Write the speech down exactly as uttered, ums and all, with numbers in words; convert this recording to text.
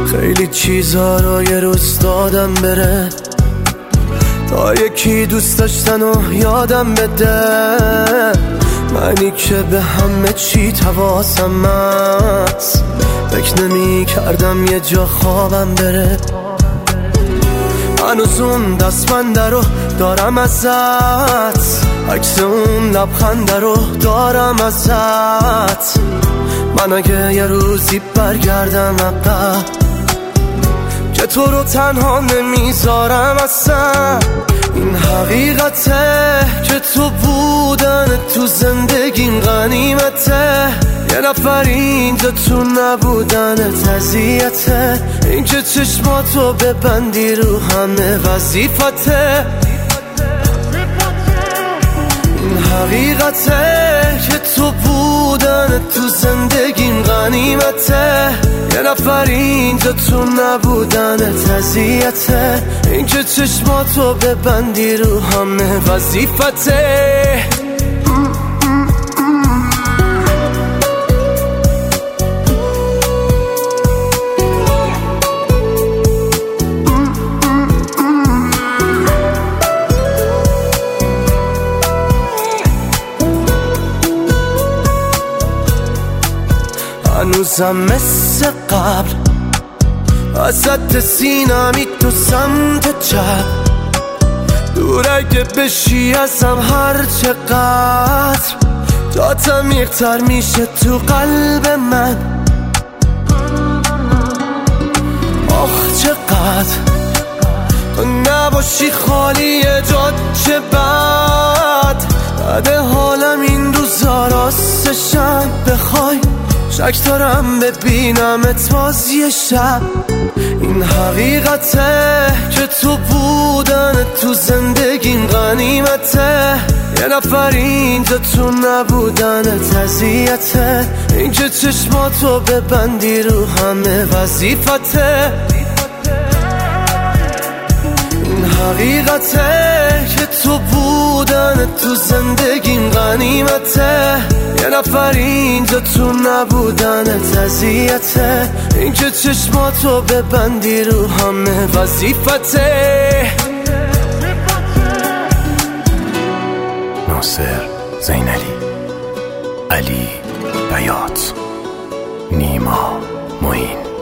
خیلی چیزا رو یه روز دادم بره تا یکی دوست داشتن و یادم بده. منی که به همه چی حواسم هست، فکر نمی کردم یه جا خوابم بره. هنوز اون دستبنده رو دارم ازت، عکس اون لبخنده رو دارم ازت. من اگه یه روزی برگردم عقب که تو رو تنها نمیذارم اصلا. این حقیقته که تو بودن تو زندگیم غنیمته. یه نفر اینجا تو نبودن اذیته. این که چشماتو ببندی رو همه وظیفته. این حقیقته که تو بودن تو زندگیم غنیمته. یه نفر اینجا تو نبودن اذیته. این که چشماتو ببندی رو همه وظیفته. هنوزم مثل قبل ازت سینمی تو سمت چپ. دور اگه بشی ازم هر چقدر جات عمیق‌تر میشه تو قلب من. آخ چقدر تو نباشی خالی جات چه بد. بعد حالم این روزا راستشم بخوای شک دارم ببینمت باز یه شب. این حقیقته که تو بودن تو زندگیم غنیمته. یه نفر اینجا تو نبودنت اذیته. این که چشماتو ببندی رو همه وظیفته. این حقیقته که تو بودن تو زندگیم غنیمته. یه نفر اینجا تو نبودنت اذیته. این که چشماتو ببندی رو همه وظیفته. ناصر زینالی، علی بیات، نیما معین.